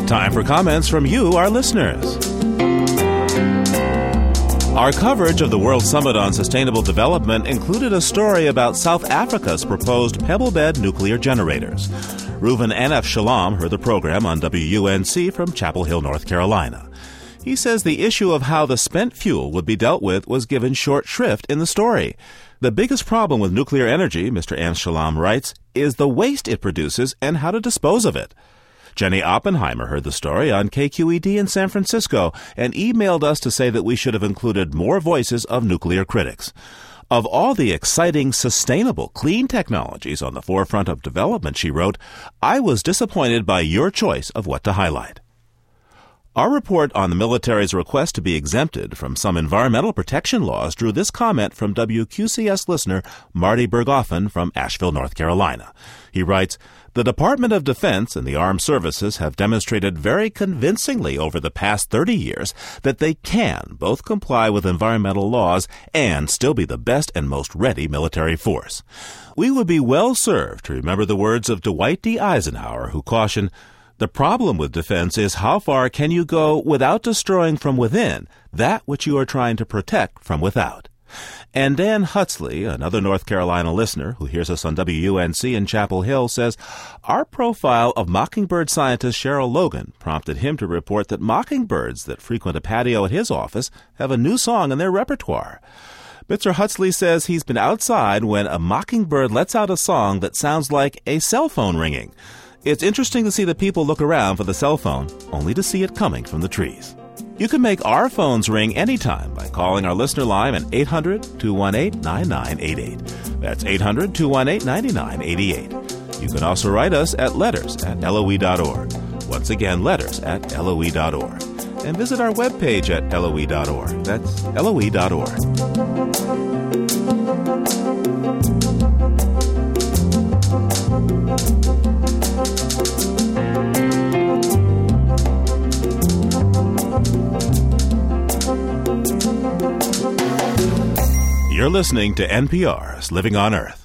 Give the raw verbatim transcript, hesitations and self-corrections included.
Time for comments from you, our listeners. Our coverage of the World Summit on Sustainable Development included a story about South Africa's proposed pebble-bed nuclear generators. Reuven N F Shalom heard the program on W U N C from Chapel Hill, North Carolina. He says the issue of how the spent fuel would be dealt with was given short shrift in the story. The biggest problem with nuclear energy, Mister N F Shalom writes, is the waste it produces and how to dispose of it. Jenny Oppenheimer heard the story on K Q E D in San Francisco and emailed us to say that we should have included more voices of nuclear critics. Of all the exciting, sustainable, clean technologies on the forefront of development, she wrote, I was disappointed by your choice of what to highlight. Our report on the military's request to be exempted from some environmental protection laws drew this comment from W Q C S listener Marty Berghoffen from Asheville, North Carolina. He writes, the Department of Defense and the Armed Services have demonstrated very convincingly over the past thirty years that they can both comply with environmental laws and still be the best and most ready military force. We would be well served to remember the words of Dwight D. Eisenhower, who cautioned, the problem with defense is how far can you go without destroying from within that which you are trying to protect from without. And Dan Huxley, another North Carolina listener who hears us on W U N C in Chapel Hill, says, our profile of mockingbird scientist Cheryl Logan prompted him to report that mockingbirds that frequent a patio at his office have a new song in their repertoire. Mister Huxley says he's been outside when a mockingbird lets out a song that sounds like a cell phone ringing. It's interesting to see the people look around for the cell phone, only to see it coming from the trees. You can make our phones ring anytime by calling our listener line at eight hundred, two one eight, nine nine eight eight. That's eight hundred, two one eight, nine nine eight eight. You can also write us at letters at L O E dot org. Once again, letters at L O E dot org. And visit our webpage at L O E dot org. That's L O E dot org. You're listening to N P R's Living on Earth.